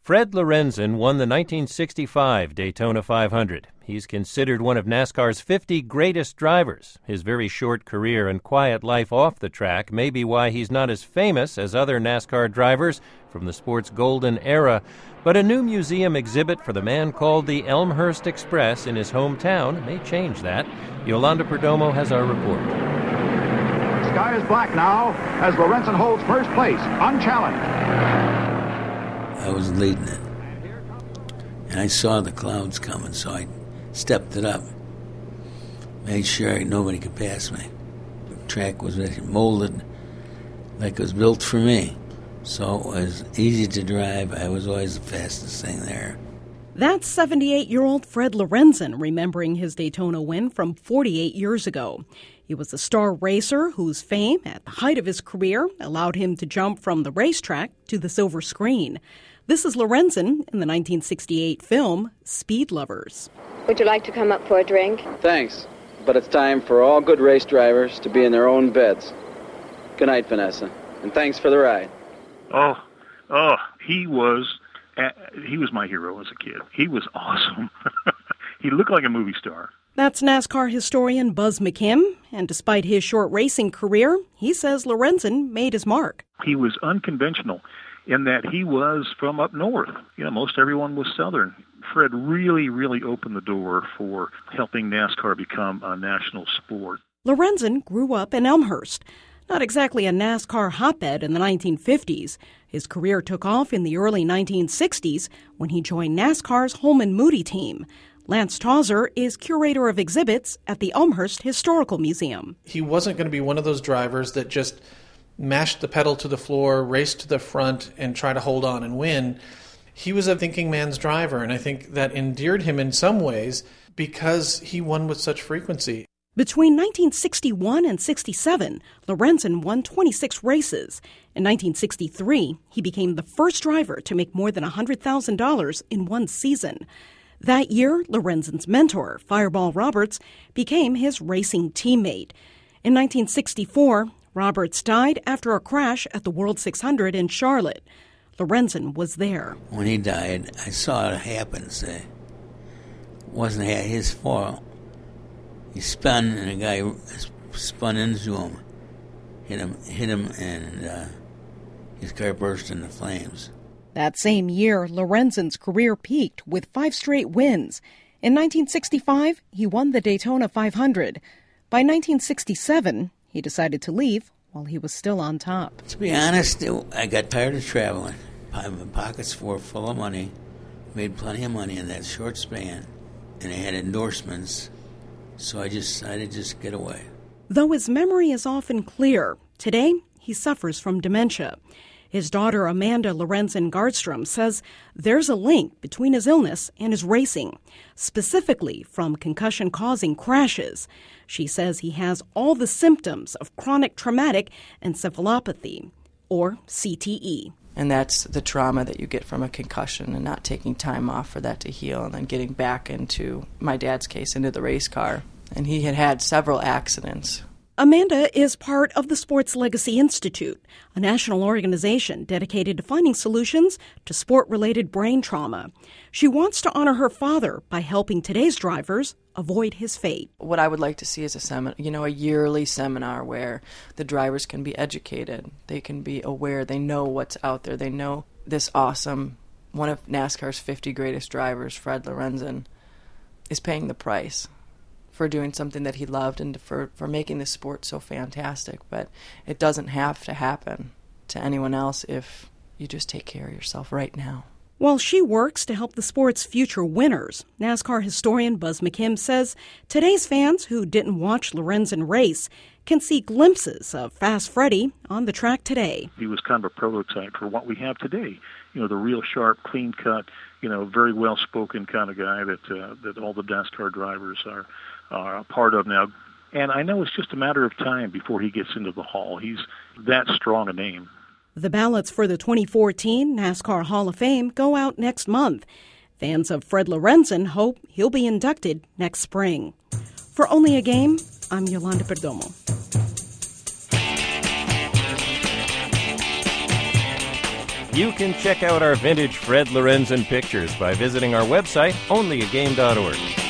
Fred Lorenzen won the 1965 Daytona 500. He's considered one of NASCAR's 50 greatest drivers. His very short career and quiet life off the track may be why he's not as famous as other NASCAR drivers from the sport's golden era. But a new museum exhibit for the man called the Elmhurst Express in his hometown may change that. Yolanda Perdomo has our report. Sky is black now as Lorenzen holds first place, unchallenged. I was leading it, and I saw the clouds coming, so I stepped it up, made sure nobody could pass me. The track was molded like it was built for me, so it was easy to drive. I was always the fastest thing there. That's 78-year-old Fred Lorenzen remembering his Daytona win from 48 years ago. He was a star racer whose fame at the height of his career allowed him to jump from the racetrack to the silver screen. This is Lorenzen in the 1968 film Speed Lovers. Would you like to come up for a drink? Thanks, but it's time for all good race drivers to be in their own beds. Good night, Vanessa, and thanks for the ride. He was my hero as a kid. He was awesome. He looked like a movie star. That's NASCAR historian Buzz McKim, and despite his short racing career, he says Lorenzen made his mark. He was unconventional in that he was from up north. Most everyone was Southern. Fred really, really opened the door for helping NASCAR become a national sport. Lorenzen grew up in Elmhurst, not exactly a NASCAR hotbed in the 1950s. His career took off in the early 1960s when he joined NASCAR's Holman Moody team. Lance Tauser is curator of exhibits at the Elmhurst Historical Museum. He wasn't going to be one of those drivers that just mashed the pedal to the floor, raced to the front, and try to hold on and win. He was a thinking man's driver, and I think that endeared him in some ways because he won with such frequency. Between 1961 and 67, Lorenzen won 26 races. In 1963, he became the first driver to make more than $100,000 in one season. That year, Lorenzen's mentor, Fireball Roberts, became his racing teammate. In 1964, Roberts died after a crash at the World 600 in Charlotte. Lorenzen was there. When he died, I saw it happen. It wasn't his fault. He spun, and a guy spun into him, hit him, and his car burst into flames. That same year, Lorenzen's career peaked with 5 straight wins. In 1965, he won the Daytona 500. By 1967, he decided to leave while he was still on top. To be honest, I got tired of traveling. My pockets were full of money, made plenty of money in that short span, and I had endorsements, so I decided to just get away. Though his memory is often clear, today he suffers from dementia. His daughter, Amanda Lorenzen Gardstrom, says there's a link between his illness and his racing, specifically from concussion-causing crashes. She says he has all the symptoms of chronic traumatic encephalopathy, or CTE. And that's the trauma that you get from a concussion and not taking time off for that to heal and then getting back into, my dad's case, into the race car. And he had had several accidents. Amanda is part of the Sports Legacy Institute, a national organization dedicated to finding solutions to sport-related brain trauma. She wants to honor her father by helping today's drivers avoid his fate. What I would like to see is a yearly seminar where the drivers can be educated. They can be aware. They know what's out there. They know this awesome, one of NASCAR's 50 greatest drivers, Fred Lorenzen, is paying the price for doing something that he loved and for making this sport so fantastic. But it doesn't have to happen to anyone else if you just take care of yourself right now. While she works to help the sport's future winners, NASCAR historian Buzz McKim says today's fans who didn't watch Lorenzen race can see glimpses of Fast Freddie on the track today. He was kind of a prototype for what we have today. The real sharp, clean-cut, very well-spoken kind of guy that all the NASCAR drivers are a part of now. And I know it's just a matter of time before he gets into the Hall. He's that strong a name. The ballots for the 2014 NASCAR Hall of Fame go out next month. Fans of Fred Lorenzen hope he'll be inducted next spring. For Only a Game, I'm Yolanda Perdomo. You can check out our vintage Fred Lorenzen pictures by visiting our website, onlyagame.org.